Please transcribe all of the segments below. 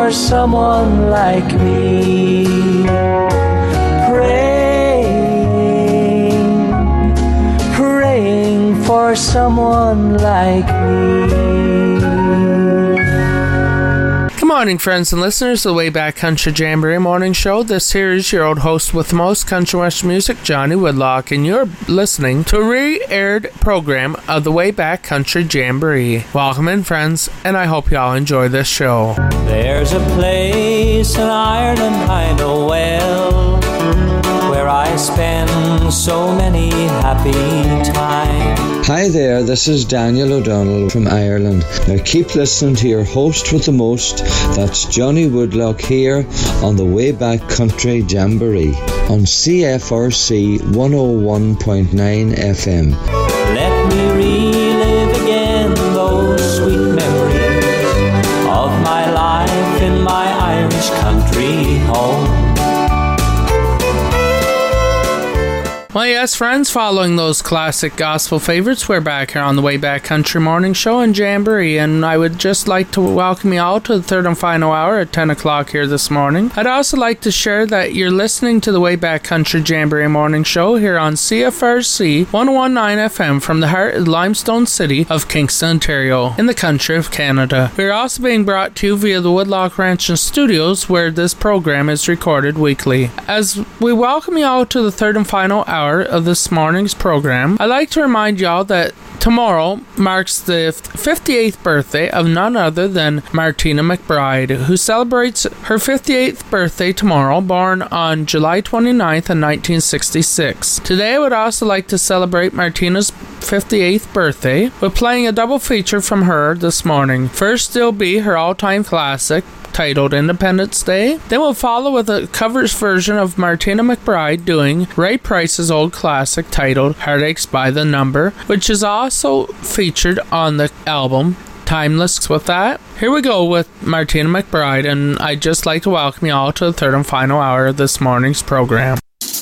for someone like me. Praying for someone like me. Good morning, friends and listeners of the Way Back Country Jamboree Morning Show. This here is your old host with the most country western music, Johnny Woodlock, and you're listening to a re-aired program of the Way Back Country Jamboree. Welcome in, friends, and I hope you all enjoy this show. There's a place in Ireland I know well, where I spend so many happy times. Hi there, this is Daniel O'Donnell from Ireland. Now keep listening to your host with the most, that's Johnny Woodlock here on the Way Back Country Jamboree on CFRC 101.9 FM. Let me relive again those sweet memories of my life in my Irish country home. Well, yes, friends, following those classic gospel favorites, we're back here on the Way Back Country Morning Show and Jamboree, and I would just like to welcome you all to the third and final hour at 10 o'clock here this morning. I'd also like to share that you're listening to the Way Back Country Jamboree Morning Show here on CFRC 101.9 FM from the heart of Limestone City of Kingston, Ontario, in the country of Canada. We're also being brought to you via the Woodlock Ranch and Studios, where this program is recorded weekly. As we welcome you all to the third and final hour of this morning's program, I'd like to remind y'all that tomorrow marks the 58th birthday of none other than Martina McBride, who celebrates her 58th birthday tomorrow, born on July 29th in 1966. Today I would also like to celebrate Martina's 58th birthday with playing a double feature from her this morning. First, there'll be her all-time classic titled Independence Day. Then we'll follow with a covers version of Martina McBride doing Ray Price's old classic titled Heartaches by the Number, which is also featured on the album Timeless. With that, here we go with Martina McBride, and I'd just like to welcome you all to the third and final hour of this morning's program.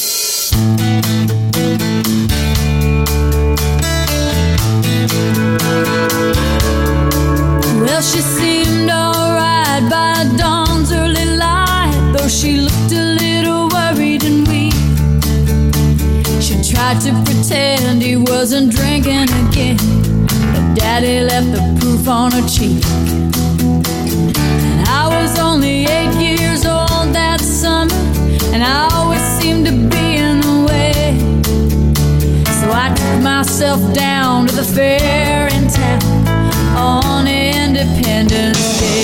Well, she seemed alright by dawn's early light, though she looked a little worried and weak. She tried to pretend he wasn't drinking again, but Daddy left the proof on her cheek. And I was only 8 years old that summer, and I always seemed to be in the way. So I took myself down to the fair in town on Independence Day.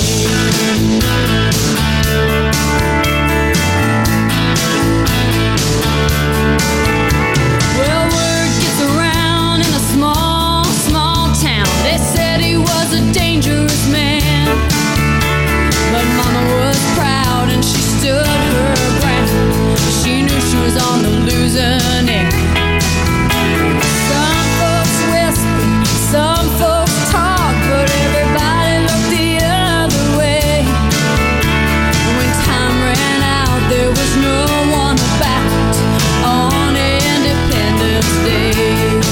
Well, word gets around in a small, small town. They said he was a dangerous man, but Mama was proud and she stood her ground. She knew she was on the losing end. Some folks whisper, some folks talk, but everybody looked the other way. When time ran out, there was no one about on Independence Day.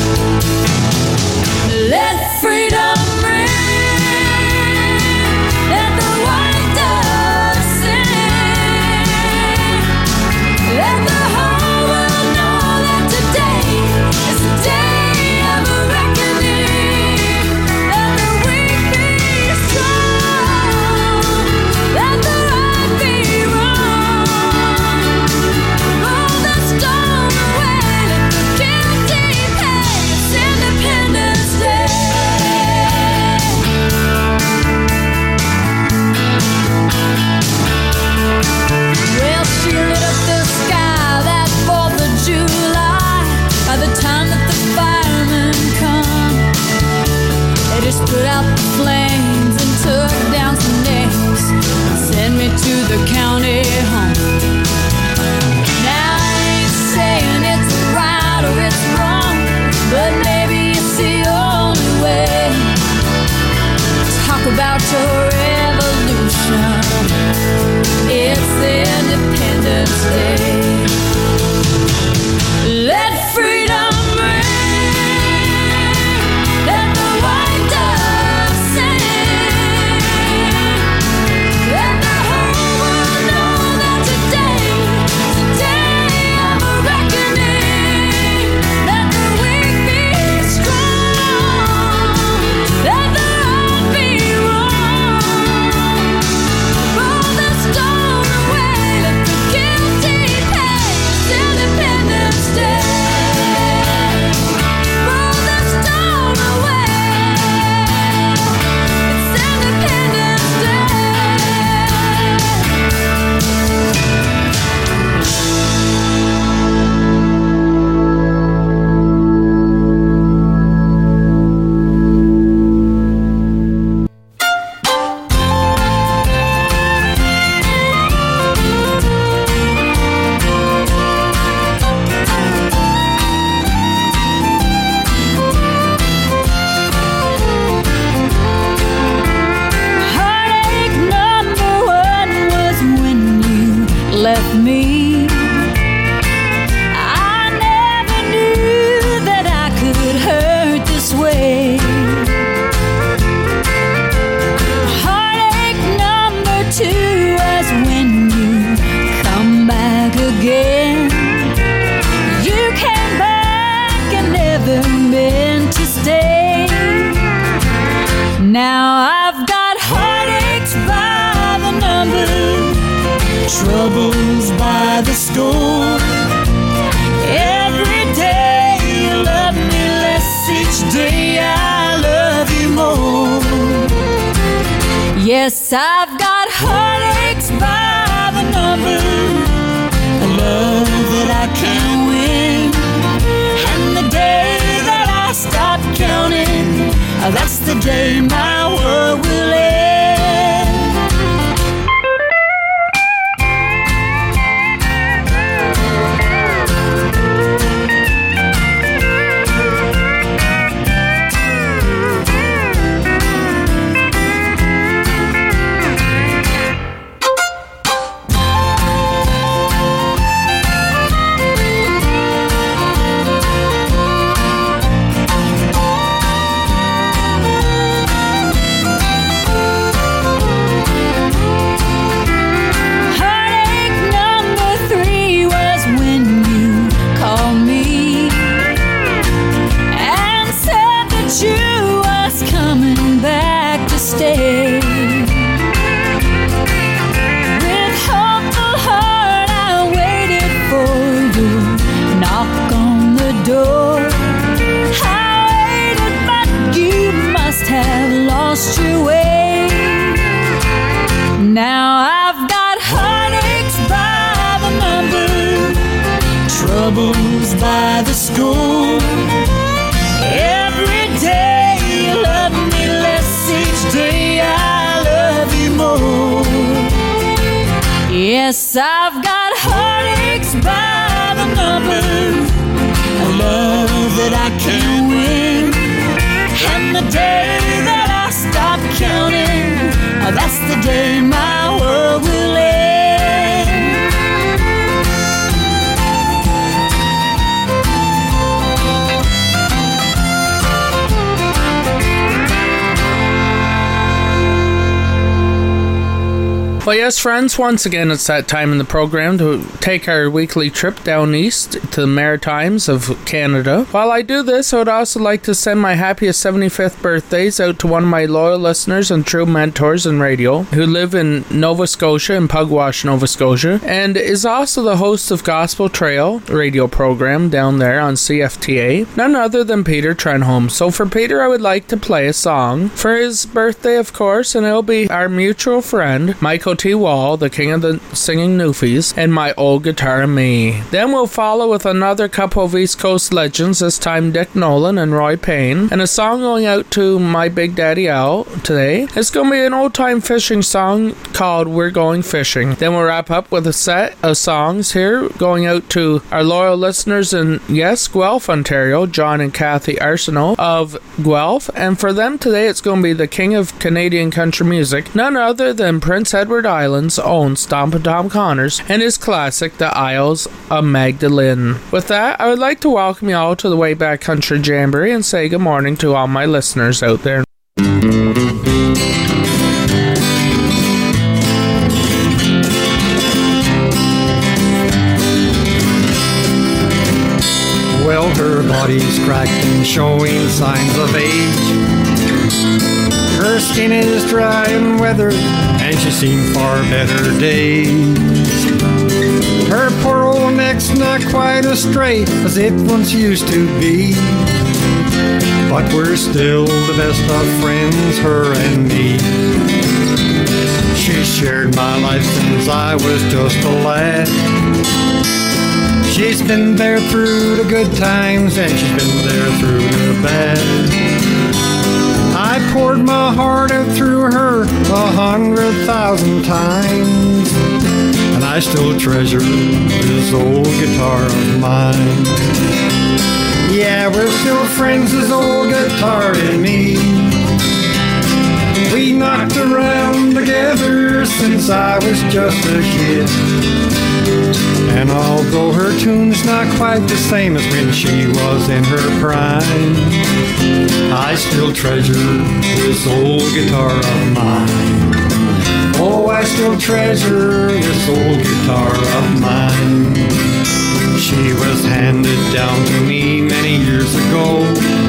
Let freedom ring, let the white dove sing, let the whole world know that today is the day of a reckoning. Let the weak be strong, let the right be wrong. Roll the stone away, let the guilty pay. It's Independence Day. Well, she lit up the sky that 4th of July. By the time that the firemen come, they just put out the flames and took down some names and sent me to the county home. Now I ain't saying it's right or it's wrong, but maybe it's the only way. Talk about your revolution, it's Independence Day. Let freedom ring, let the white dove sing, let the whole troubles by the score. Every day you love me less, each day I love you more. Yes, I've got heartaches by the number, A love that I can't win. And the day that I stop counting, that's the day my world will end. Troubles by the score. Every day you love me less, each day I love you more. yes, I've got heartaches by the number, A love that I can't win. And the day that I stop counting, that's the day my world will end. Well, yes, friends, once again, it's that time in the program to take our weekly trip down east to the Maritimes of Canada. While I do this, I would also like to send my happiest 75th birthdays out to one of my loyal listeners and true mentors in radio who live in Nova Scotia, in Pugwash, Nova Scotia, and is also the host of Gospel Trail radio program down there on CFTA, none other than Peter Trenholm. So for Peter, I would like to play a song for his birthday, of course, and it'll be our mutual friend, Michael T. Wall, the king of the singing Newfies, and My Old Guitar and Me. Then we'll follow with another couple of East Coast legends, this time Dick Nolan and Roy Payne, and a song going out to my Big Daddy Al today. It's going to be an old-time fishing song called We're Going Fishing. Then we'll wrap up with a set of songs here going out to our loyal listeners in, yes, Guelph, Ontario, John and Kathy Arsenault of Guelph, and for them today it's going to be the king of Canadian country music, none other than Prince Edward Island's own Stompin' Tom Connors and his classic, The Isles of Magdalene. With that, I would like to welcome you all to the Way Back Country Jamboree and say good morning to all my listeners out there. Well, her body's cracked and showing signs of age. Her skin is dry and weathered, and she's seen far better days. Her poor old neck's not quite as straight as it once used to be, but we're still the best of friends, her and me. She's shared my life since I was just a lad. She's been there through the good times, and she's been there through the bad. I poured my heart out through her 100,000 times, and I still treasure this old guitar of mine. Yeah, we're still friends, this old guitar and me. We knocked around together since I was just a kid, and although her tune's not quite the same as when she was in her prime, I still treasure this old guitar of mine. Oh, I still treasure this old guitar of mine. She was handed down to me many years ago,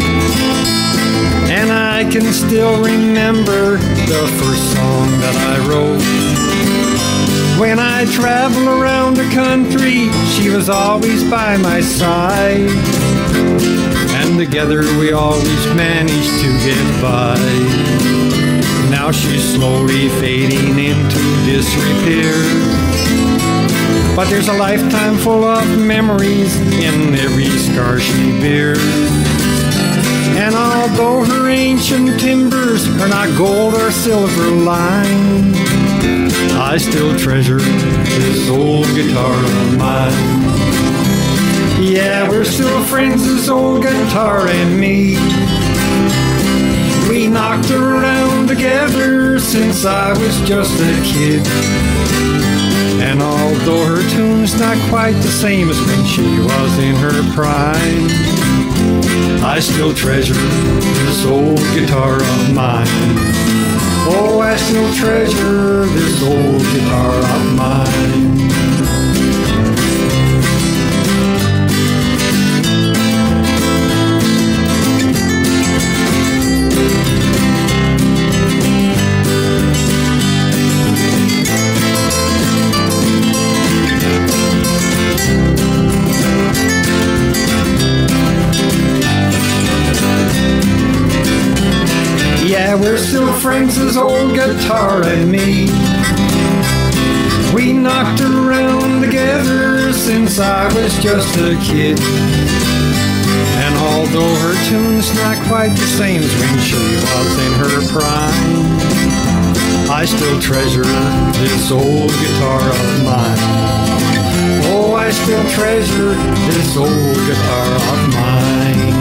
and I can still remember the first song that I wrote. When I travel around the country, she was always by my side. And together we always managed to get by. Now she's slowly fading into disrepair. But there's a lifetime full of memories in every scar she bears. And although her ancient timbers are not gold or silver lined, I still treasure this old guitar of mine. Yeah, we're still friends, this old guitar and me. We knocked around together since I was just a kid. And although her tune's not quite the same as when she was in her prime, I still treasure this old guitar of mine. Oh, I still treasure this old guitar of mine. Yeah, we're still friends, this old guitar and me. We knocked around together since I was just a kid. And although her tune's not quite the same as when she was in her prime, I still treasure this old guitar of mine. Oh, I still treasure this old guitar of mine.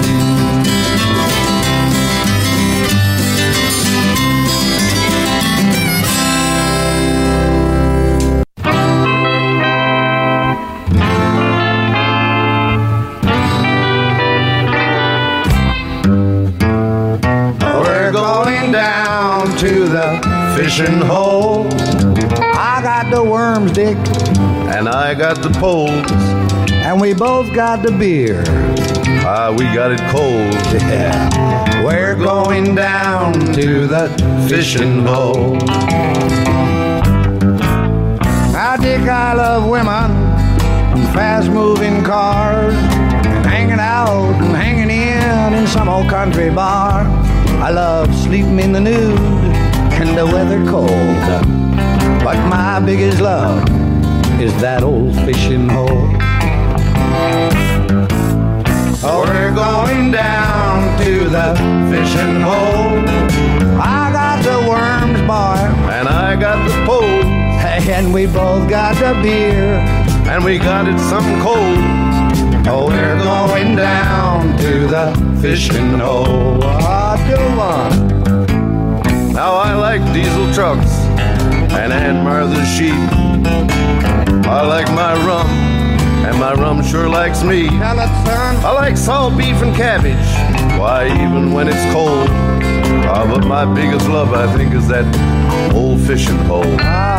To the fishing hole. I got the worms, Dick, and I got the poles, and we both got the beer. We got it cold. Yeah, we're going down to the fishing hole. Now, Dick, I love women and fast-moving cars, and hanging out and hanging in some old country bar. I love sleeping in the nude and the weather cold, but my biggest love is that old fishing hole. Oh, we're going down to the fishing hole. I got the worms, boy, and I got the poles, and we both got the beer, and we got it something cold. Oh, we're going down to the fishing hole. Now I like diesel trucks and Aunt Martha's sheep. I like my rum, and my rum sure likes me. I like salt beef and cabbage, why, even when it's cold. But my biggest love, I think, is that old fishing hole.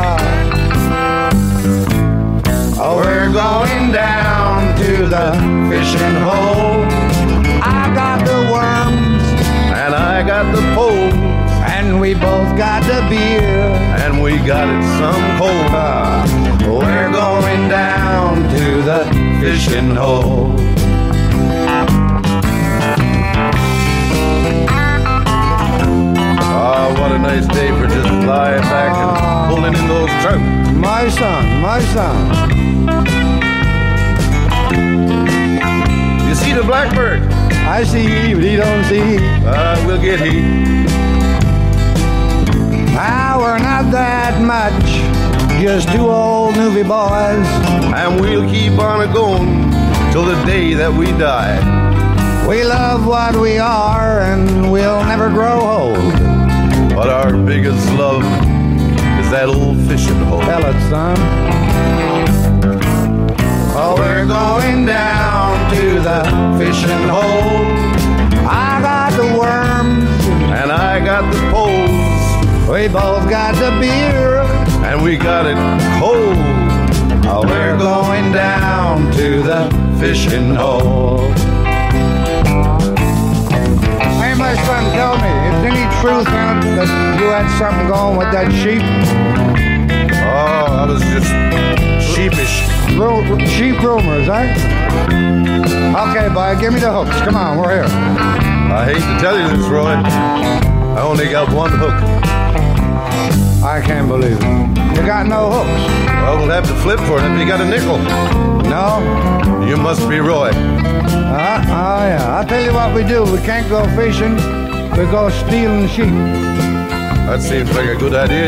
Oh, we're going down to the fishing hole. I got the worms, and I got the poles, and we both got the beer, and we got it some cold. We're going down to the fishing hole. What a nice day for just lying back and pulling in those trout. My son, my son. You see the blackbird? I see, but he don't see. We'll get he. Now we're not that much, just two old newbie boys, and we'll keep on a-going till the day that we die. We love what we are, and we'll never grow old. But our biggest love is that old fishing hole. Tell it, son. Oh, we're going down to the fishing hole. I got the worms, and I got the poles. We both got the beer, and we got it cold. Oh, we're going down to the fishing hole. Hey, my son, tell me, is any truth in it that you had something going with that sheep? Oh, I was just sheep rumors, eh? Okay, boy, give me the hooks. Come on, we're here. I hate to tell you this, Roy. I only got one hook. I can't believe it. You got no hooks? Well, we'll have to flip for it if you got a nickel. No? You must be Roy. Yeah. I'll tell you what we do. We can't go fishing. We go stealing sheep. That seems like a good idea.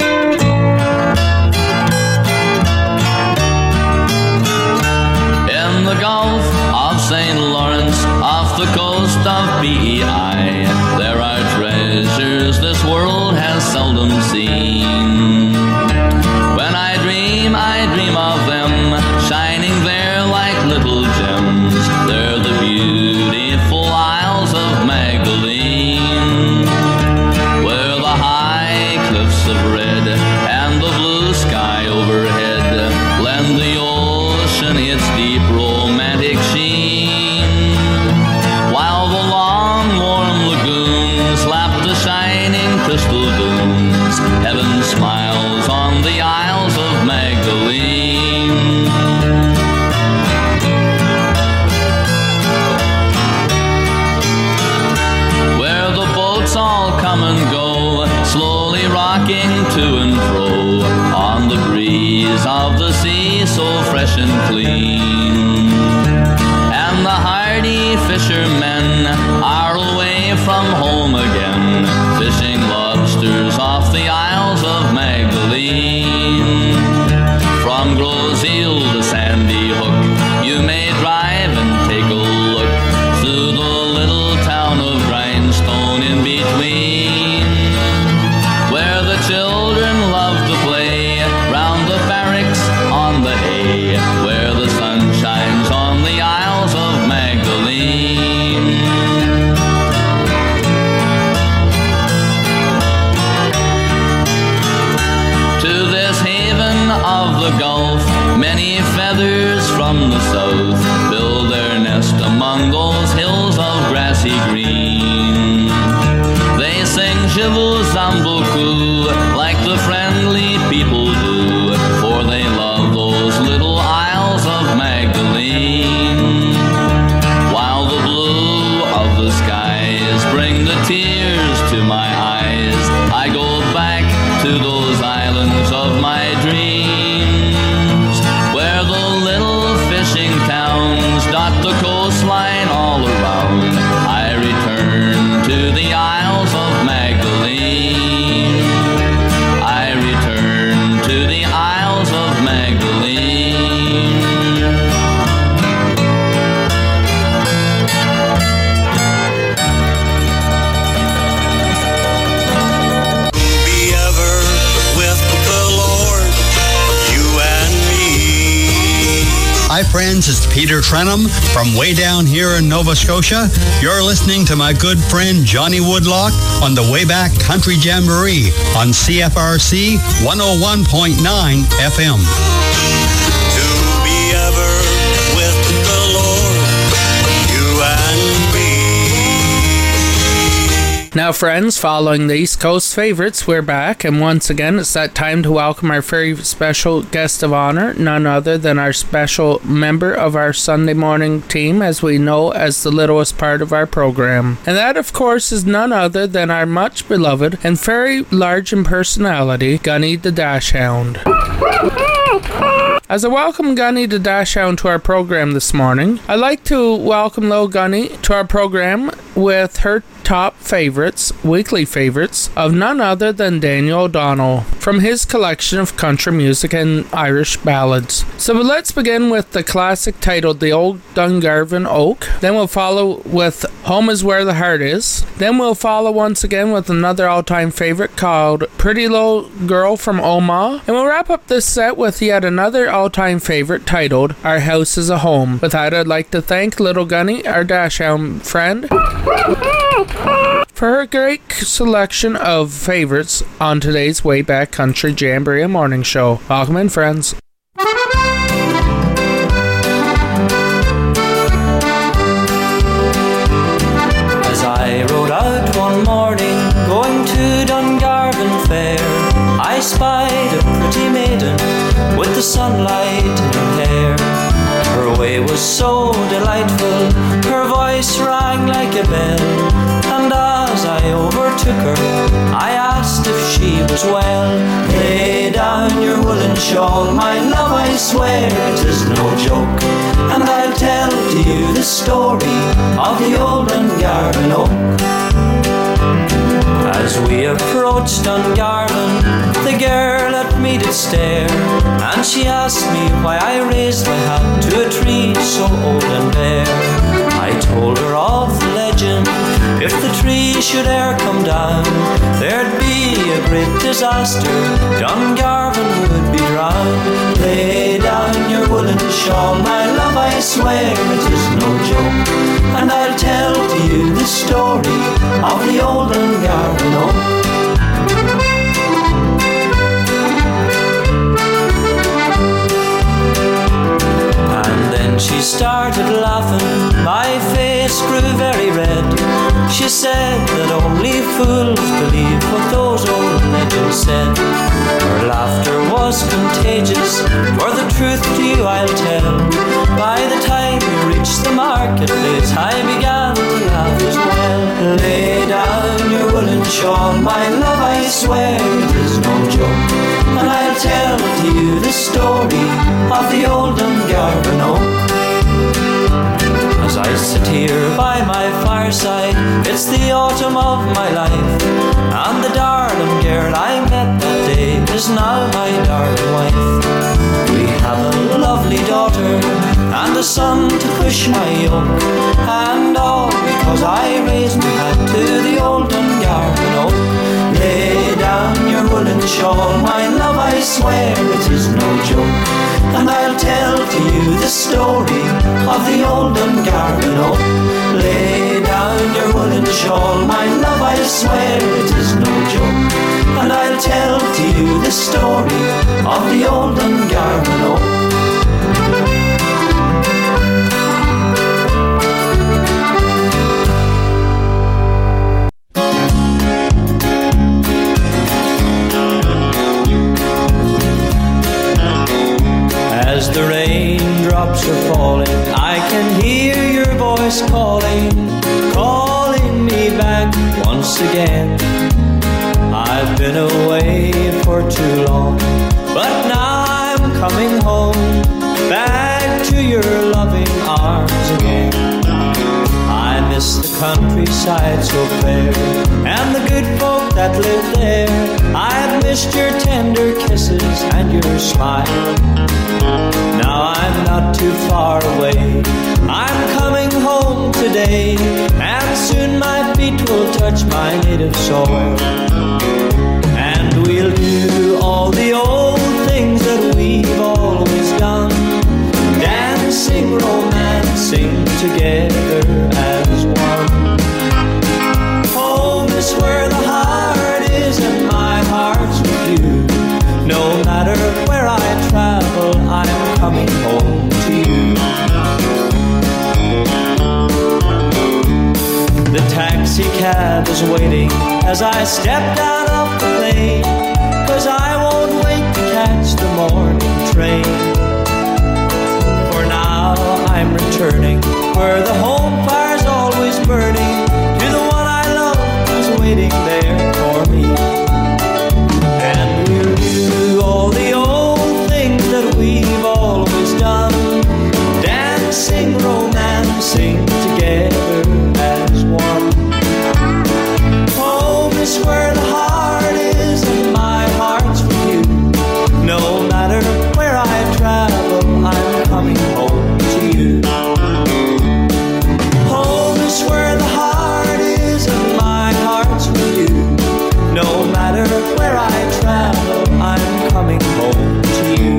In the Gulf of St. Lawrence, off the coast of BEI, there are treasures this world has seldom seen. When I dream of them, shining there like little gems. They're the beautiful Isles of Magdalene, where the high cliffs of red and the blue sky overhead lend the ocean its deep romantic sheen, while the long warm lagoons lap the shining crystal dunes. Heaven smiles on the Isles of Magdalene. Where the boats all come and go, slowly rocking to and fro on the breeze of the sea, so fresh and clean. And the hardy fishermen are away from home again, fishing lobsters off the Isles of Magdalene. From Groseal to Sandy Hook, you may drive and take a look through the little town of Grindstone in between, where the children love to play round the barracks on the hay, where the sun shines on the Isles of Magdalene. To this haven of the Gulf, many feathers from the south build their nest among those hills of grassy green. They sing Jivu Zambuku like the friendly people do, for they love those little Isles of Magdalene. While the blue of the skies bring the tears to my eyes, I go back to those islands of my dreams, where the little fishing towns dot the coastline all around. I return to the Isles of Magdalene. I return to the Isles of Magdalene. Be ever with the Lord, you and me. Hi friends, it's Peter Trenum from way down here in Nova Scotia. You're listening to my good friend Johnny Woodlock on the Wayback Country Jamboree on CFRC 101.9 FM. To be ever with the Lord, you and me. Now, friends, following the East Coast favorites, we're back, and once again, it's that time to welcome our very special guest of honor, none other than our special member of our Sunday morning team, as we know as the littlest part of our program. And that, of course, is none other than our much beloved and very large in personality, Gunny the Dachshund. As I welcome Gunny the Dachshund to our program this morning, I'd like to welcome little Gunny to our program with her top favorites, weekly favorites, of none other than Daniel O'Donnell, from his collection of country music and Irish ballads. So let's begin with the classic titled The Old Dungarvan Oak. Then we'll follow with Home Is Where the Heart Is. Then we'll follow once again with another all-time favorite called Pretty Little Girl from Omaha. And we'll wrap up this set with yet another all-time favorite titled Our House Is a Home. With that, I'd like to thank little Gunny, our Dachshund friend, for her great selection of favorites on today's Wayback Country Jamboree Morning Show. Welcome in, friends. As I rode out one morning, going to Dungarvan Fair, I spied a pretty maiden with the sunlight in her hair. Her way was so delightful, her voice rang like a bell. And as I overtook her, I asked if she was well. Lay down your woolen shawl, my love, I swear it is no joke. And I'll tell to you the story of the old Dungarvan oak. As we approached Dungarvan, the girl at me did stare, and she asked me why I raised my hat to a tree so old and bare. I told her of the legend, if the tree should e'er come down, there'd be a great disaster, Dungarvan would be drowned. Lay down your woolen shawl, my love, I swear it is no joke. And I'll tell to you the story of the old Dungarvan oak. And then she started laughing, my face grew very red. She said that only fools believe what those old legends said. Her laughter was contagious, for the truth to you I'll tell. By the time we reached the marketplace, I began to laugh as well. Lay down your woolen shawl, my love, I swear it is no joke. And I'll tell to you the story of the old Dungarvan oak. As I sit here by my fireside, it's the autumn of my life, and the darling girl I met that day is now my darling wife. We have a lovely daughter and a son to push my yoke, and all because I raised my hat to the old Dungarvan oak. Lay down your woolen shawl, my love, I swear it is no joke. And I'll tell to you the story of the old Dungarvan oak. Lay down your woolen shawl, my love, I swear it is no joke. And I'll tell to you the story of the old Dungarvan oak. As the raindrops are falling, I can hear your voice calling, calling me back once again. I've been away for too long, but now I'm coming home, back to your loving arms again. I miss the countryside so fair, and the good folk that live there. I've missed your tender kisses and your smile. Now I'm not too far away, I'm coming home today, and soon my feet will touch my native soil. And we'll do all the old things that we've always done, dancing, romancing together as one. Home is where the heart is, and my heart's with you. No matter where I travel, I'm coming home to you. The taxi cab is waiting as I step down off the plane, 'cause I won't wait to catch the morning train. For now I'm returning where the home fire's always burning, to the one I love who's waiting there for me. And we'll do all the old things that we've always done, dancing, romancing together as one. Home is where the heart is, and my heart's with you. No matter where I travel, I'm coming home to you. Home is where the heart is, and my heart's with you. No matter where I travel, I'm coming home to you.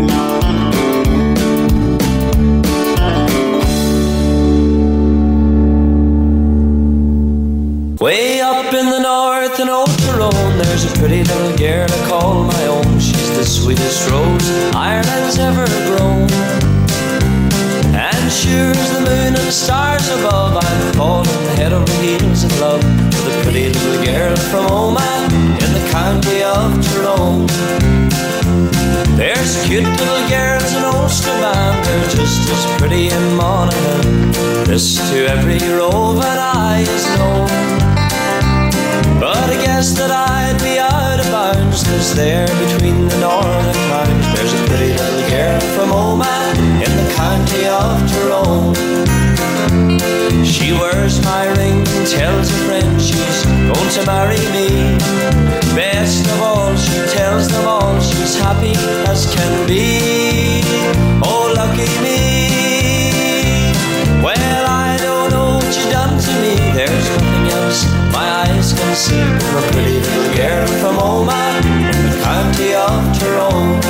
Way up in the north in Old Tyrone, there's a pretty little girl I call my own. She's the sweetest rose Ireland's ever grown. And sure as the moon and the stars above, I'm falling head over heels in love with a pretty little girl from Omagh in the county of Tyrone. There's There's cute little girls in Ulsterman, they're just as pretty in Monaghan. This to every roving eye is known. But I guess that I'd be out of bounds, 'cause there between the northern towns there's a pretty little girl from Omagh in the county of Tyrone. She wears my ring and tells a friend she's going to marry me. Best of all, she tells them all she's happy as can be. Oh, lucky me. Well, I don't know what you done to me. There's nothing else my eyes can see. A pretty little girl from Omagh in the county of Tyrone.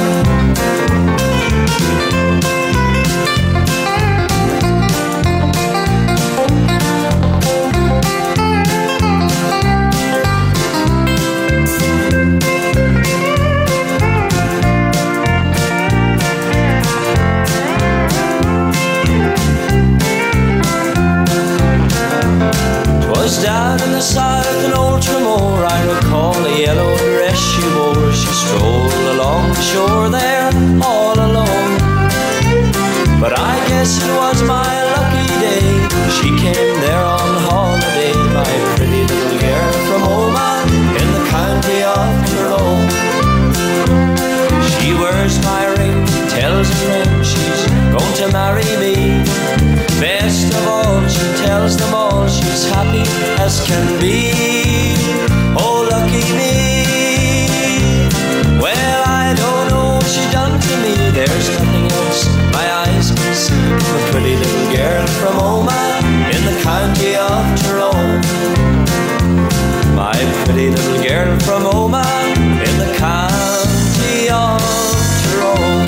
Down in the south in Old Tramore, I recall the yellow dress she wore. She strolled along the shore there all alone. But I guess it was my lucky day. She came there on holiday, my pretty little girl from Omagh in the county of Tyrone. She wears my ring, tells a friend she's going to marry me. Best of all, she tells them all she's happy as can be. Oh, lucky me. Well, I don't know what she done to me. There's nothing else my eyes can see. A pretty little girl from Omagh in the county of Tyrone. My pretty little girl from Omagh in the county of Tyrone.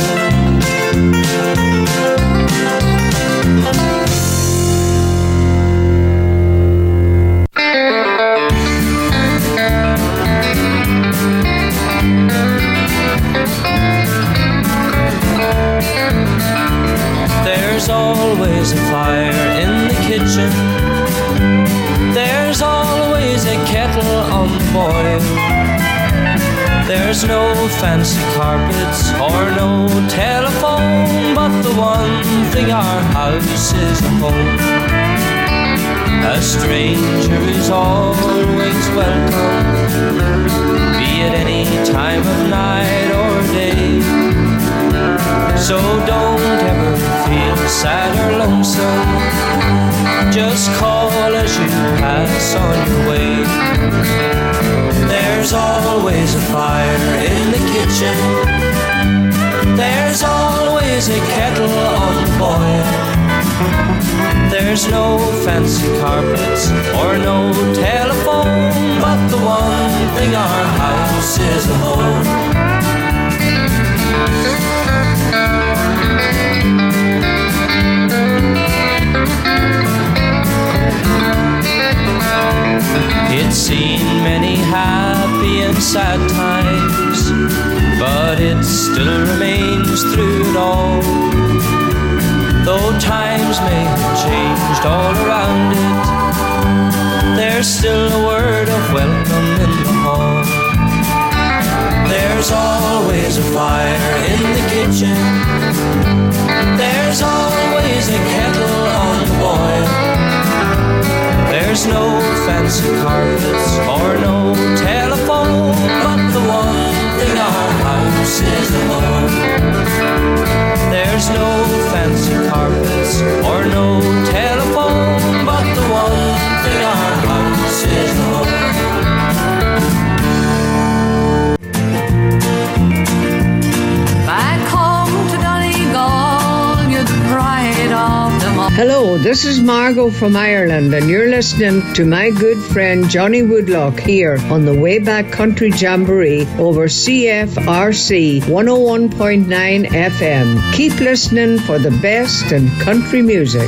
There's always a fire in the kitchen. There's always a kettle on the boil. There's no fancy carpets or no telephone, but the one thing our house is a home. A stranger is always welcome, be it any time of night or day. So don't ever feel sad or lonesome, just call as you pass on your way. There's always a fire in the kitchen. There's always a kettle on the boil. There's no fancy carpets or no telephone, but the one thing our house is a home. It's seen many happy and sad times, but it still remains through it all. Though times may have changed all around it, there's still a word of welcome in the hall. There's always a fire in the kitchen. There's always a kettle on the boil. There's no fancy carpets or no telephone, but the one thing our house is a home. There's no fancy carpets or no telephone, but the one thing our house is a home. Back home to Donegal, you're the pride of them all. Hello, this is Margot from Ireland, and you're listening to my good friend Johnny Woodlock here on the Wayback Country Jamboree over CFRC 101.9 FM. Keep listening for the best in country music.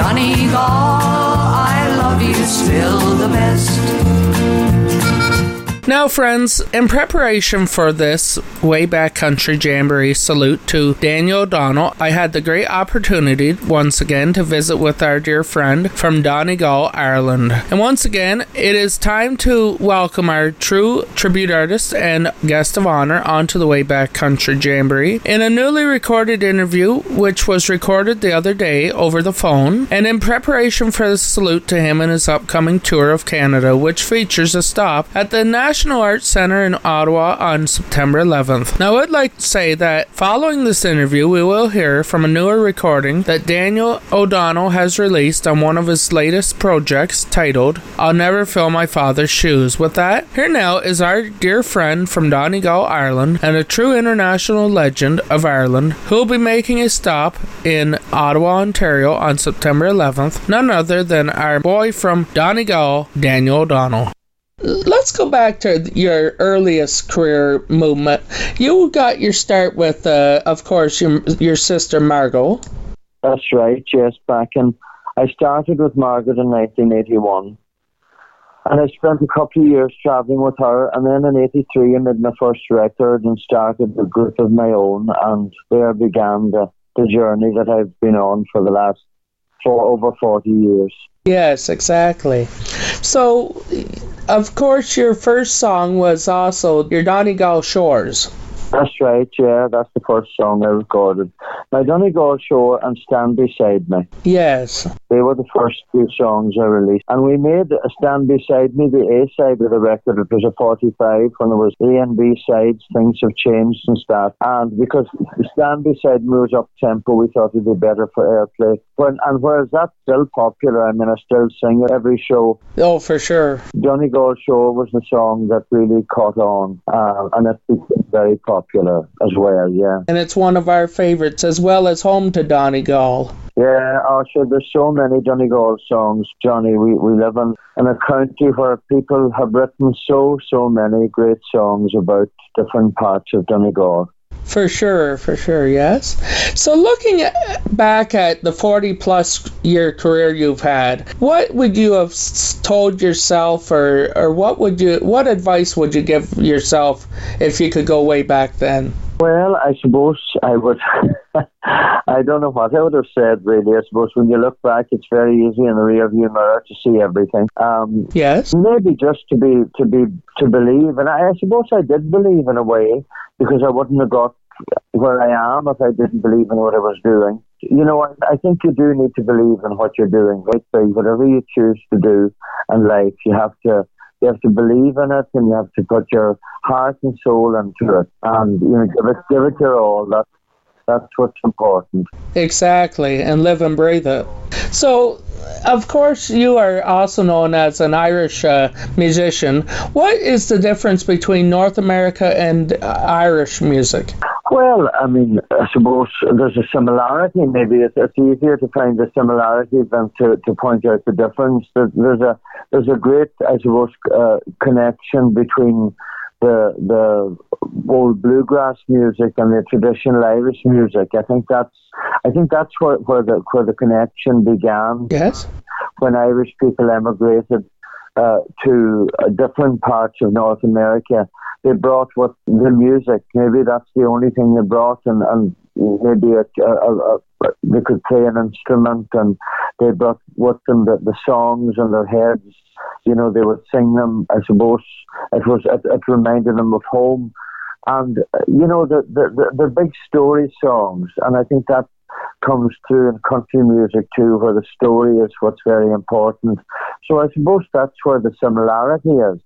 Donegal, I love you still the best. Now, friends, in preparation for this Way Back Country Jamboree salute to Daniel O'Donnell, I had the great opportunity once again to visit with our dear friend from Donegal, Ireland. And once again, it is time to welcome our true tribute artist and guest of honor onto the Way Back Country Jamboree in a newly recorded interview which was recorded the other day over the phone, and in preparation for the salute to him and his upcoming tour of Canada, which features a stop at the National Arts Centre in Ottawa on September 11th. Now, I'd like to say that following this interview, we will hear from a newer recording that Daniel O'Donnell has released on one of his latest projects titled I'll Never Fill My Father's Shoes. With that, here now is our dear friend from Donegal, Ireland, and a true international legend of Ireland, who will be making a stop in Ottawa, Ontario on September 11th, none other than our boy from Donegal, Daniel O'Donnell. Let's go back to your earliest career movement. You got your start with, of course, your sister Margot. That's right, yes. I started with Margaret in 1981. And I spent a couple of years travelling with her. And then in 83, I made my first record and started a group of my own. And there began the journey that I've been on for the last over 40 years. Yes, exactly. So, of course, your first song was also your Donegal Shores. That's right, yeah. That's the first song I recorded. My Donegal Shore and Stand Beside Me. Yes. They were the first two songs I released. And we made Stand Beside Me the A-side of the record. It was a 45 when there was A and B sides. Things have changed since that. And because Stand Beside Me was up-tempo, we thought it would be better for airplay. And whereas that's still popular, I mean, I still sing it every show. Oh, for sure. Donegal Shore was the song that really caught on. And it's very popular as well, yeah. And it's one of our favourites, as well as Home to Donegal. Yeah, sure, there's so many Donegal songs, Johnny. We live in a county where people have written so many great songs about different parts of Donegal. For sure, yes. So looking back at the 40-plus year career you've had, what would you have told yourself, or what advice would you give yourself if you could go way back then? Well, I suppose I would. I don't know what I would have said, really. I suppose when you look back, it's very easy in the rearview mirror to see everything. Yes. Maybe just to believe, and I suppose I did believe in a way, because I wouldn't have got where I am if I didn't believe in what I was doing. You know, I think you do need to believe in what you're doing. Right? So whatever you choose to do in life, you have to believe in it, and you have to put your heart and soul into it, and give it your all. That's what's important. Exactly, and live and breathe it. So, of course, you are also known as an Irish musician. What is the difference between North America and Irish music? Well, I mean, I suppose there's a similarity. Maybe it's easier to find the similarity than to point out the difference. There's a great, I suppose, connection between the old bluegrass music and the traditional Irish music. I think that's where the connection began. Yes. When Irish people emigrated to different parts of North America, they brought what the music. Maybe that's the only thing they brought, and maybe they could play an instrument, and they brought with them the songs in their heads. You know, they would sing them. I suppose it reminded them of home, and you know the big story songs, and I think that comes through in country music too, where the story is what's very important. So I suppose that's where the similarity is,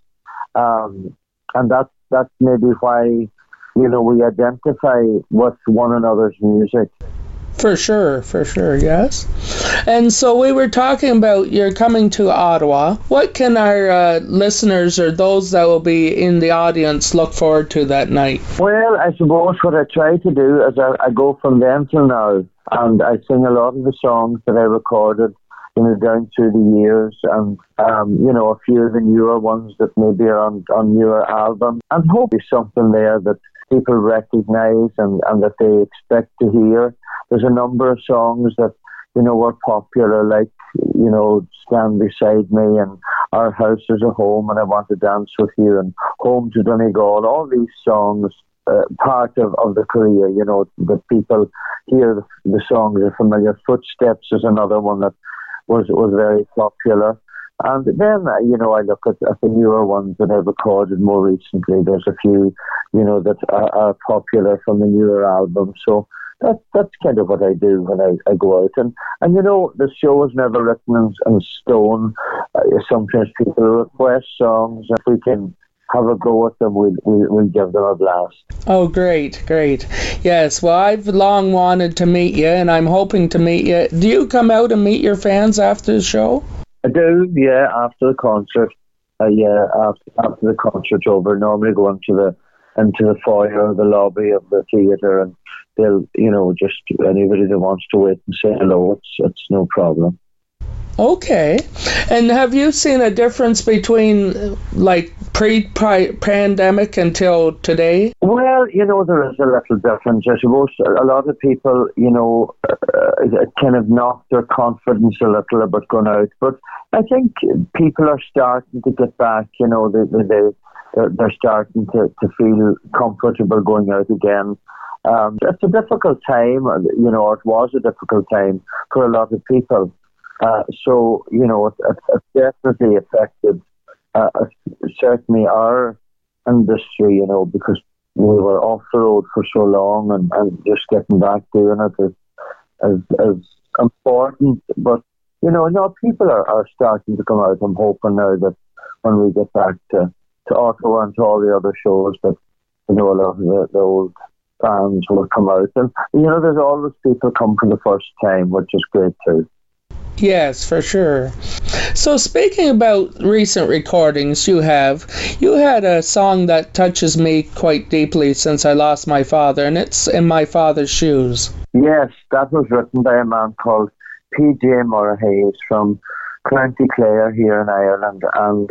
and that's maybe why we identify with one another's music. For sure, yes. And so we were talking about you're coming to Ottawa. What can our listeners or those that will be in the audience look forward to that night? Well, I suppose what I try to do is I go from then till now, and I sing a lot of the songs that I recorded down through the years, and a few of the newer ones that maybe are on newer albums, and hopefully something there that people recognize and that they expect to hear. There's a number of songs that were popular, like stand beside me, and Our House is a Home, and I Want to Dance with You, and Home to Donegal. All these songs, part of the career, the people hear the songs are familiar. Footsteps is another one that was very popular. And then, I look at the newer ones that I've recorded more recently. There's a few, that are popular from the newer albums. So that's kind of what I do when I go out. And the show is never written in stone. Sometimes people request songs. If we can have a go at them, we'll give them a blast. Oh, great. Yes, well, I've long wanted to meet you, and I'm hoping to meet you. Do you come out and meet your fans after the show? I do, yeah, after the concert. After the concert's over, normally go into the foyer or the lobby of the theatre, and they'll, just anybody that wants to wait and say hello, it's no problem. Okay. And have you seen a difference between, pre-pandemic until today? Well, there is a little difference. I suppose a lot of people, it kind of knocked their confidence a little about going out. But I think people are starting to get back, they're starting to feel comfortable going out again. It's a difficult time, it was a difficult time for a lot of people. So, it's definitely affected certainly our industry, because we were off the road for so long, and just getting back doing it is important. But, people are starting to come out. I'm hoping now that when we get back to Ottawa and to all the other shows, that, a lot of the old fans will come out. And, there's always people come for the first time, which is great too. Yes, for sure. So speaking about recent recordings, you had a song that touches me quite deeply since I lost my father, and it's In My Father's Shoes. Yes, that was written by a man called P.J. Murray from County Clare here in Ireland, and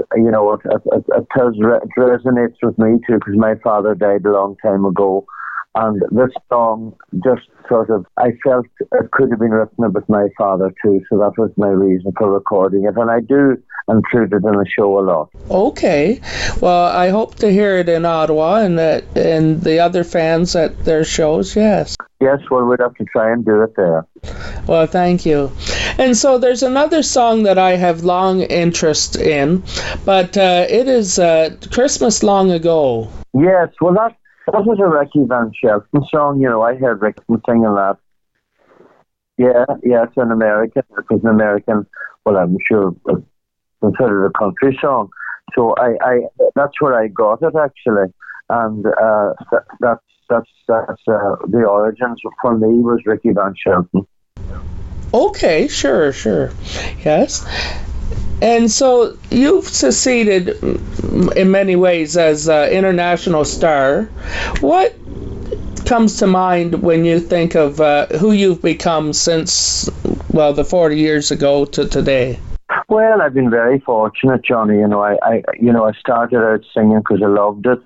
it resonates with me too, because my father died a long time ago. And this song just sort of, I felt it could have been written about my father too, so that was my reason for recording it. And I do include it in the show a lot. Okay. Well, I hope to hear it in Ottawa and the other fans at their shows, yes. Yes, well, we'd have to try and do it there. Well, thank you. And so there's another song that I have long interest in, but it is Christmas Long Ago. Yes, well, that was a Ricky Van Shelton song. I heard Ricky singing that. Yeah, it's an American. It was an American, well, I'm sure considered a country song. So I that's where I got it, actually. And that's the origins for me was Ricky Van Shelton. Okay, sure. Yes. And so you've succeeded in many ways as an international star. What comes to mind when you think of who you've become since, the 40 years ago to today? Well, I've been very fortunate, Johnny. I started out singing because I loved it.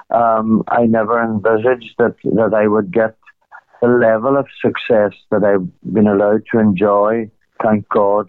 I never envisaged that I would get the level of success that I've been allowed to enjoy. Thank God.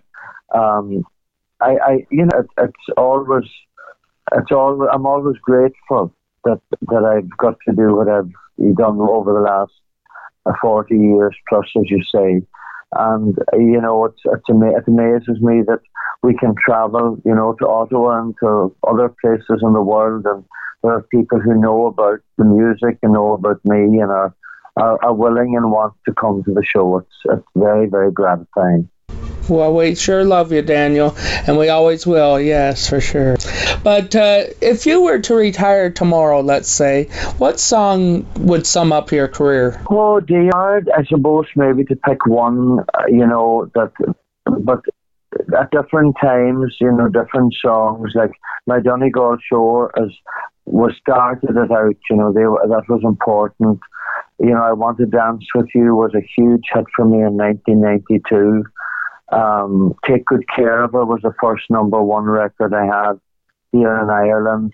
I'm always grateful that I've got to do what I've done over the last 40 years plus, as you say. And, it amazes me that we can travel, to Ottawa and to other places in the world, and there are people who know about the music and know about me and are willing and want to come to the show. It's very, very gratifying. Well, we sure love you, Daniel, and we always will, yes, for sure. But if you were to retire tomorrow, let's say, what song would sum up your career? Oh, dear, I suppose maybe to pick one, but at different times, different songs, like my Donegal show was started it out, that was important. I Want to Dance with You was a huge hit for me in 1992. Take Good Care of Her was the first #1 record I had here in Ireland.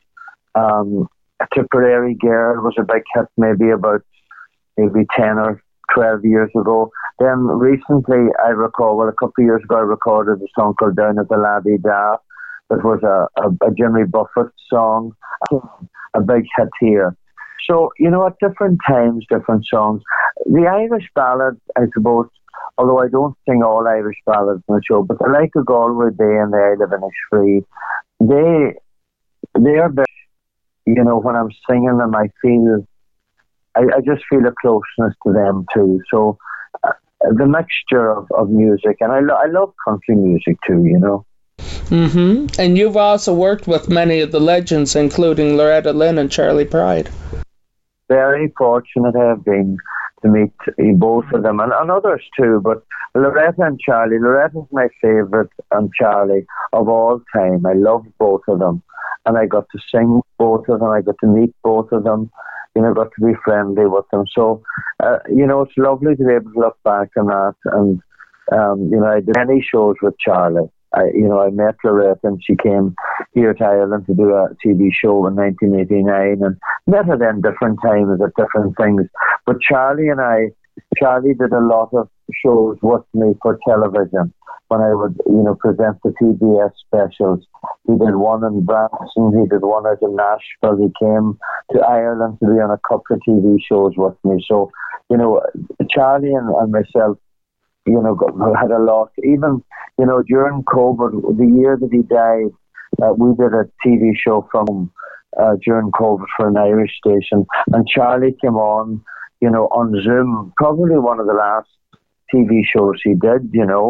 Tipperary Girl was a big hit maybe 10 or 12 years ago. Then recently, a couple of years ago, I recorded a song called Down at the Laddie Da. That was a Jimmy Buffett song, a big hit here. So, at different times, different songs. The Irish ballads, I suppose, although I don't sing all Irish ballads on the show, but I like a Galway Day and the I Live in Free. They are big. When I'm singing them, I just feel a closeness to them too. So the mixture of music, and I love country music too, Mm-hmm. And you've also worked with many of the legends, including Loretta Lynn and Charlie Pride. Very fortunate I have been to meet both of them, and others too, but Loretta and Charlie. Loretta's my favourite, and Charlie of all time. I love both of them, and I got to sing both of them. I got to meet both of them. Got to be friendly with them. So, it's lovely to be able to look back on that. And, I did many shows with Charlie. I met Loretta, and she came here to Ireland to do a TV show in 1989, and met her then different times at different things. But Charlie did a lot of shows with me for television when I would, present the TBS specials. He did one in Branson, he did one out in Nashville. He came to Ireland to be on a couple of TV shows with me. So, Charlie and myself, had a lot. Even, during COVID, the year that he died, we did a TV show from during COVID for an Irish station. And Charlie came on, on Zoom, probably one of the last TV shows he did,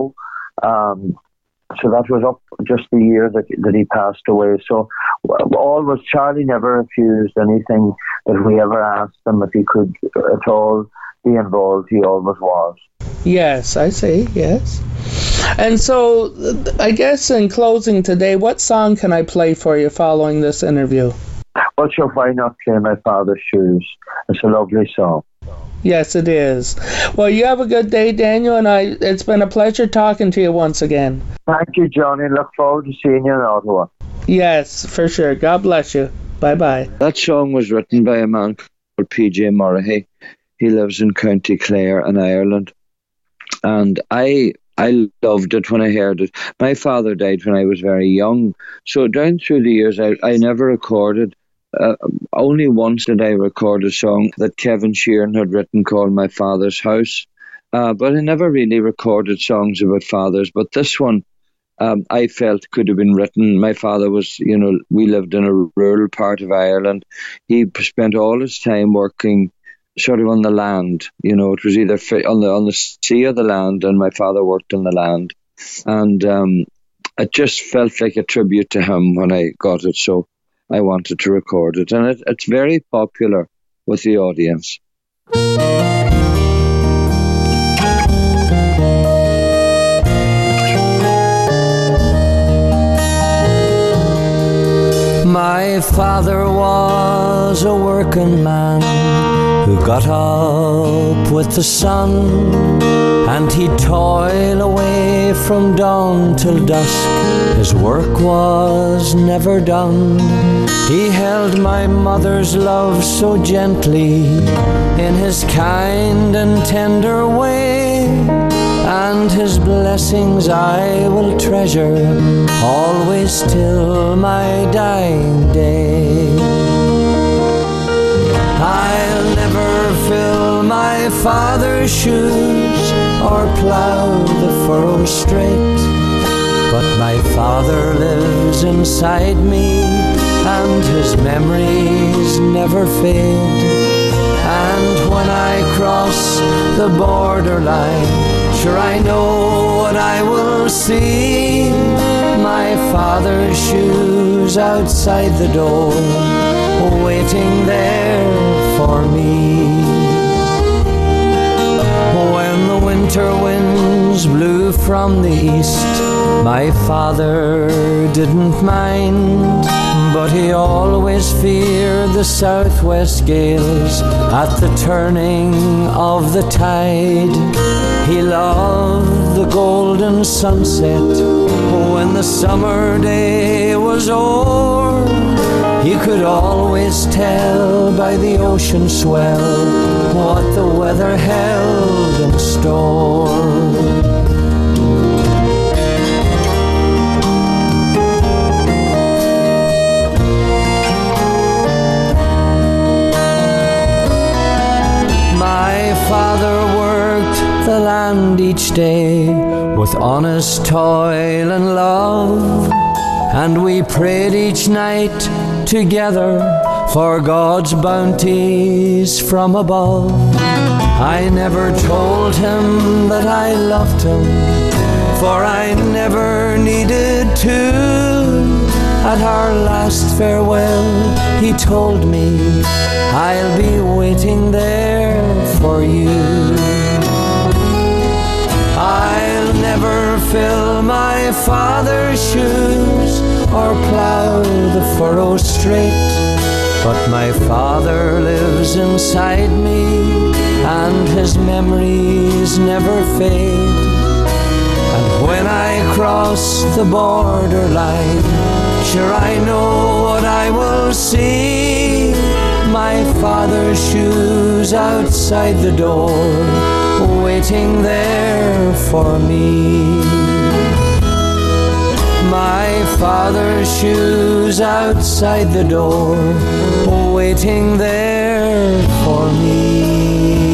So that was up just the year that he passed away. So Charlie never refused anything that we ever asked him if he could at all be involved. He always was. Yes, I see, yes. And so, I guess in closing today, what song can I play for you following this interview? Well, sure, why not play My Father's Shoes? It's a lovely song. Yes, it is. Well, you have a good day, Daniel, and it's been a pleasure talking to you once again. Thank you, Johnny. Look forward to seeing you in Ottawa. Yes, for sure. God bless you. Bye-bye. That song was written by a man called P.J. Murray. He lives in County Clare in Ireland. And I loved it when I heard it. My father died when I was very young. So down through the years, I never recorded. Only once did I record a song that Kevin Sheeran had written called My Father's House. But I never really recorded songs about fathers. But this one, I felt could have been written. My father was, we lived in a rural part of Ireland. He spent all his time working sort of on the land. It was either on the sea or the land, and my father worked on the land. And it just felt like a tribute to him when I got it. So I wanted to record it, and it's very popular with the audience. My father was a working man who got up with the sun, and he'd toil away from dawn till dusk. His work was never done. He held my mother's love so gently in his kind and tender way, and his blessings I will treasure always till my dying day. I'll never fill my father's shoes or plow the furrow straight, but my father lives inside me, and his memories never fade. And when I cross the borderline, sure I know what I will see. My father's shoes outside the door, waiting there for me. When the winter winds blew from the east, my father didn't mind, but he always feared the southwest gales at the turning of the tide. He loved the golden sunset when the summer day was o'er. You could always tell by the ocean swell what the weather held in store. the land each day with honest toil and love. And we prayed each night together for God's bounties from above. I never told him that I loved him, for I never needed to. At our last farewell, he told me, I'll be waiting there for you. I'll never fill my father's shoes or plow the furrow straight, but my father lives inside me, and his memories never fade. And when I cross the borderline, sure I know what I will see. My father's shoes outside the door, waiting there for me. My father's shoes outside the door, waiting there for me.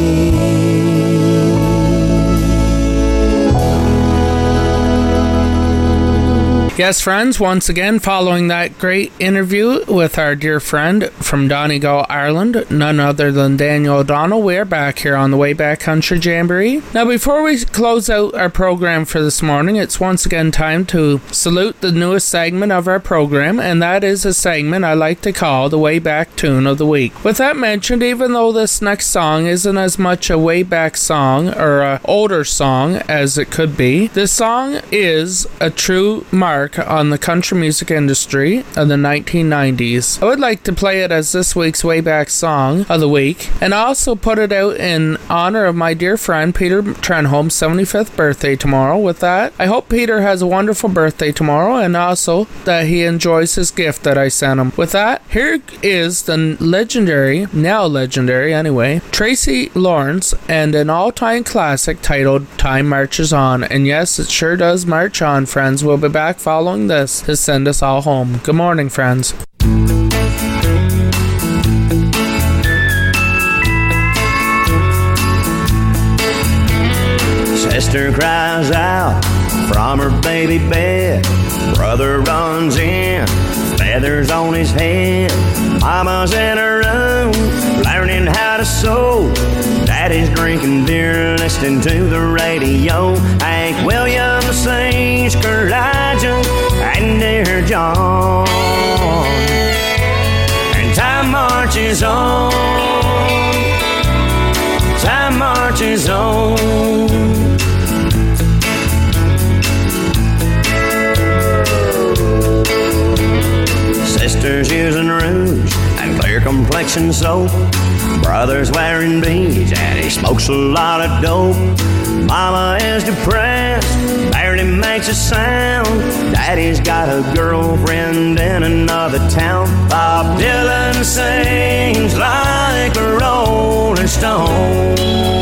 Yes, friends, once again, following that great interview with our dear friend from Donegal, Ireland, none other than Daniel O'Donnell, we're back here on the Way Back Country Jamboree. Now, before we close out our program for this morning, it's once again time to salute the newest segment of our program, and that is a segment I like to call the Way Back Tune of the Week. With that mentioned, even though this next song isn't as much a way back song or a older song as it could be, this song is a true mark on the country music industry of the 1990s. I would like to play it as this week's Way Back Song of the Week, and also put it out in honor of my dear friend Peter Trenholm's 75th birthday tomorrow. With that, I hope Peter has a wonderful birthday tomorrow, and also that he enjoys his gift that I sent him. With that, here is the now legendary anyway, Tracy Lawrence, and an all-time classic titled Time Marches On. And yes, it sure does march on, friends. We'll be back following this to send us all home. Good morning, friends. Sister cries out from her baby bed. Brother runs in, feathers on his head. Mama's in her room, learning how to sew. Daddy's drinking beer, listening to the radio. Hank Williams sings Elijah and dear John. And time marches on. Time marches on. Sisters using rouge and clear complexion soap. Brother's wearing beads and he smokes a lot of dope. Mama is depressed, barely makes a sound. Daddy's got a girlfriend in another town. Bob Dylan sings like a rolling stone.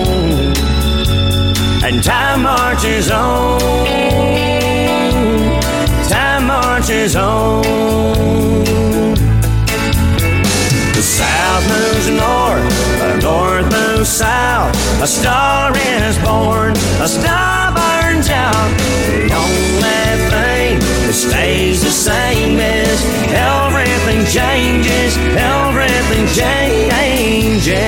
And time marches on. Time marches on. The South moves north, the North moves south. A star is born, a star burns out. The only thing that stays the same is everything changes, everything changes.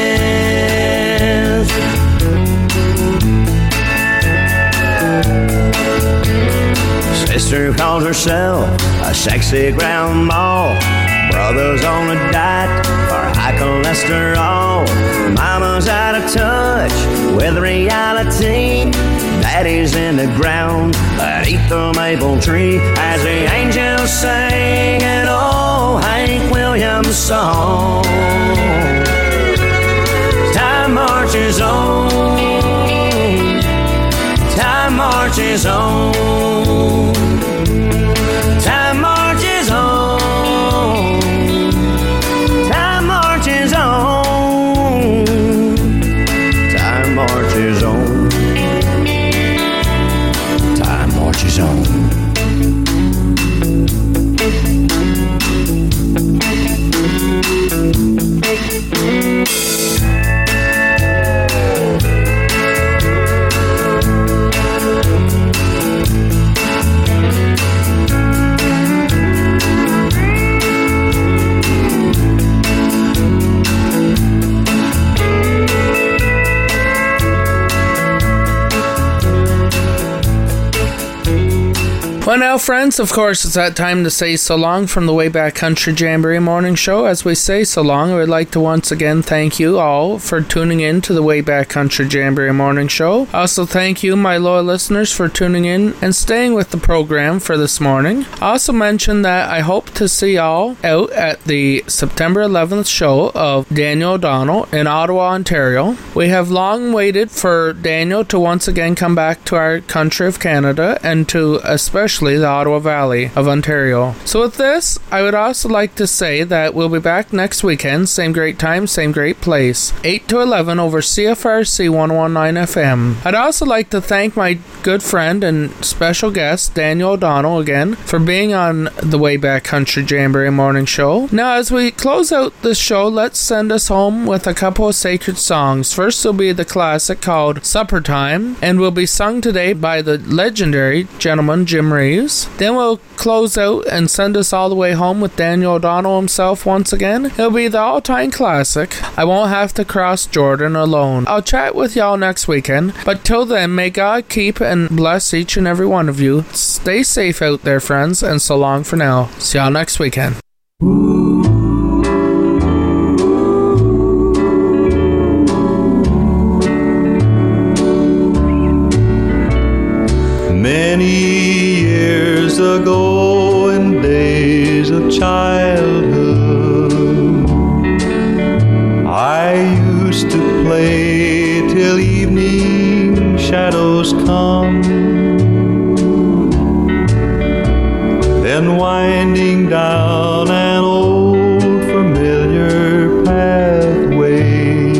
Sister calls herself a sexy grandma. Brother's on a diet for high cholesterol. Mama's out of touch with reality. Daddy's in the ground beneath the maple tree as the angels sing an old Hank Williams song. Time marches on. Time marches on. Time marches on. Time marches on. Time marches on. Time marches on. Well, now, friends, of course, it's that time to say so long from the Wayback Country Jamboree Morning Show. As we say so long, I would like to once again thank you all for tuning in to the Wayback Country Jamboree Morning Show. Also, thank you, my loyal listeners, for tuning in and staying with the program for this morning. I also mentioned that I hope to see y'all out at the September 11th show of Daniel O'Donnell in Ottawa, Ontario. We have long waited for Daniel to once again come back to our country of Canada and to especially the Ottawa Valley of Ontario. So with this, I would also like to say that we'll be back next weekend, same great time, same great place, 8 to 11 over CFRC 119 FM. I'd also like to thank my good friend and special guest, Daniel O'Donnell, again, for being on the Wayback Country Jamboree Morning Show. Now, as we close out this show, let's send us home with a couple of sacred songs. First will be the classic called Supper Time, and will be sung today by the legendary gentleman Jim Reeves. Then we'll close out and send us all the way home with Daniel O'Donnell himself once again. It'll be the all-time classic, I Won't Have to Cross Jordan Alone. I'll chat with y'all next weekend, but till then, may God keep and bless each and every one of you. Stay safe out there, friends, and so long for now. See y'all next weekend. Many years ago, in days of childhood, I used to play till evening shadows come, then winding down an old familiar pathway,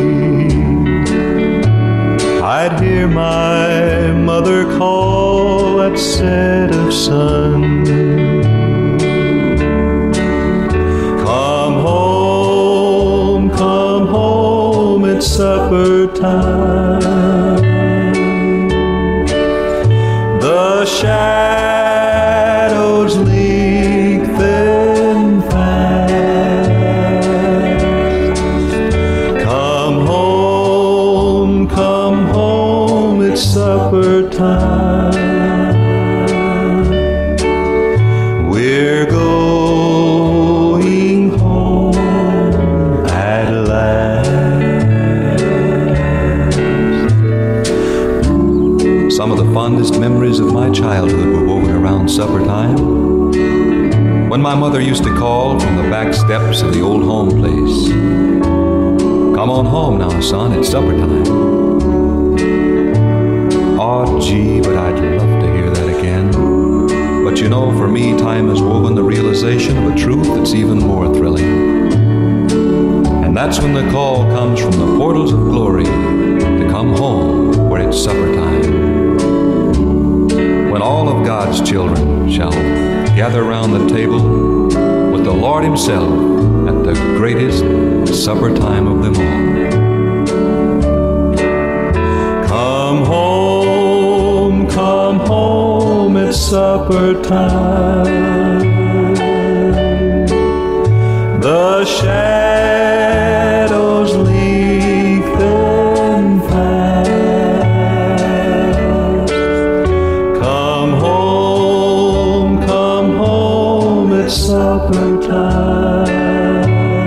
I'd hear my mother call at set of sun. Come home, it's supper time. The shadows lengthen fast. Come home, it's supper time. We're going home at last. Some of the fondest memories of my childhood were woven around supper time, when my mother used to call from the back steps of the old home place. Come on home now, son, it's supper time. Oh, gee, but I'd love to hear that again. But you know, for me, time has woven the realization of a truth that's even more thrilling. And that's when the call comes from the portals of glory to come home where it's supper time. When all of God's children shall gather round the table with the Lord Himself at the greatest supper time of them all. Come home, it's supper time. The shadows lengthen fast. Come home, it's supper time.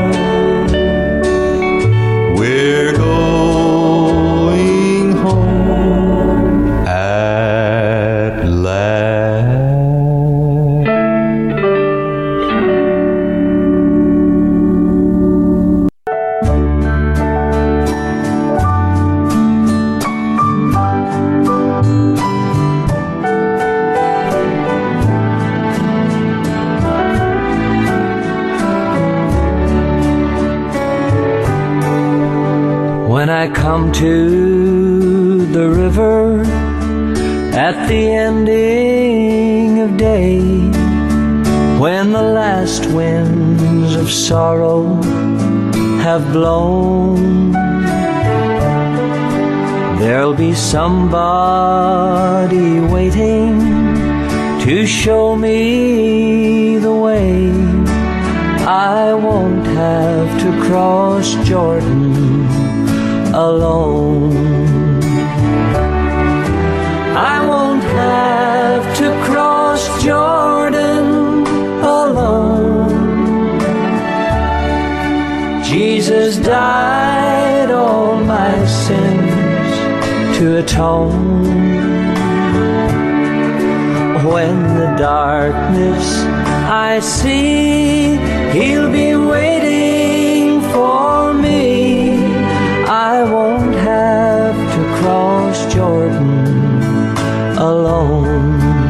We're going home at last. When I come to the river at the ending of day, when the last winds of sorrow have blown, there'll be somebody waiting to show me the way. I won't have to cross Jordan alone. I won't have to cross Jordan to atone. When the darkness I see, he'll be waiting for me. I won't have to cross Jordan alone.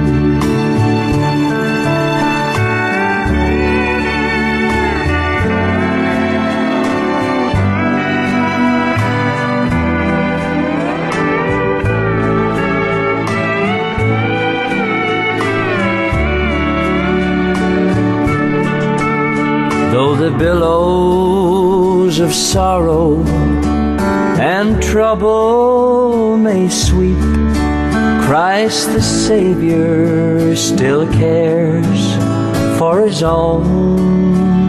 Though the billows of sorrow and trouble may sweep, Christ the Savior still cares for his own.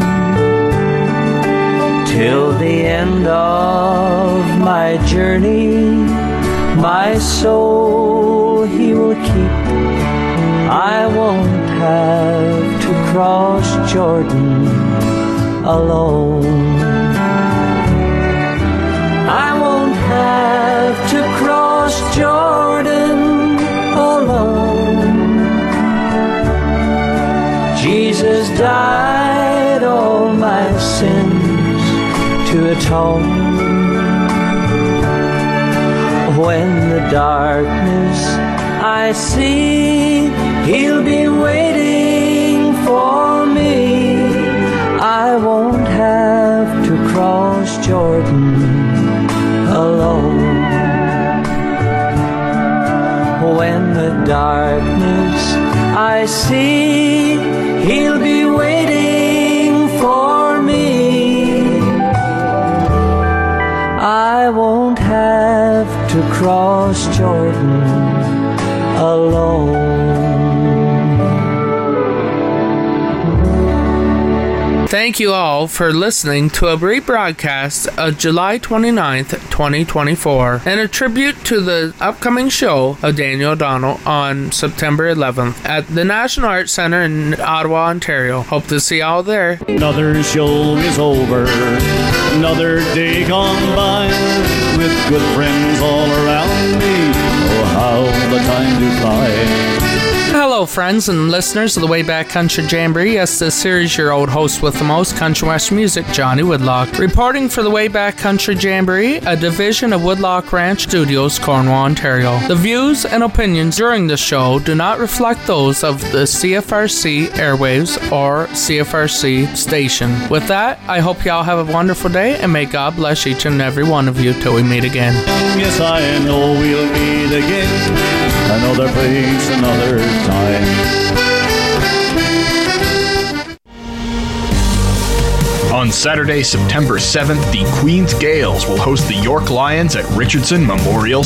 Till the end of my journey, my soul he will keep. I won't have to cross Jordan alone. I won't have to cross Jordan alone. Jesus died all my sins to atone. When the darkness I see, he'll be waiting for me. I won't have to cross Jordan alone. When the darkness I see, he'll be waiting for me. I won't have to cross Jordan alone. Thank you all for listening to a rebroadcast of July 29th, 2024, and a tribute to the upcoming show of Daniel O'Donnell on September 11th at the National Arts Centre in Ottawa, Ontario. Hope to see you all there. Another show is over, another day gone by, with good friends all around me. Oh, how the time do fly. Hello, friends and listeners of the Wayback Country Jamboree. Yes, this series, your old host with the most, country western music, Johnny Woodlock, reporting for the Wayback Country Jamboree, a division of Woodlock Ranch Studios, Cornwall, Ontario. The views and opinions during the show do not reflect those of the CFRC airwaves or CFRC station. With that, I hope y'all have a wonderful day, and may God bless each and every one of you till we meet again. Yes, I know we'll meet again, another place, another time. On Saturday, September 7th, the Queen's Gales will host the York Lions at Richardson Memorial